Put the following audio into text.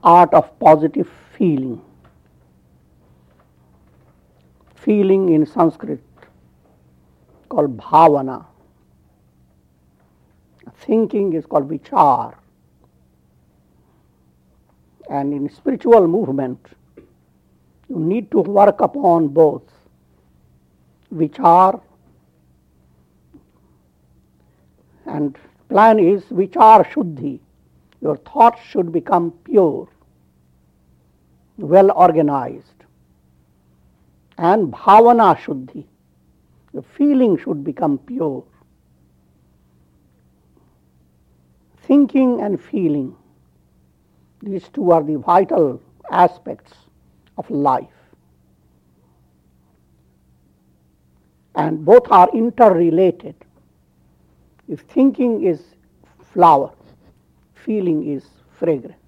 art of positive feeling. Feeling in Sanskrit called bhavana. Thinking is called vichar. And in spiritual movement, you need to work upon both vichar, and plan is vichar shuddhi. Your thoughts should become pure, well organized, and bhavana shuddhi. The feeling should become pure. Thinking and feeling, these two are the vital aspects of life. And both are interrelated. If thinking is flower, feeling is fragrance.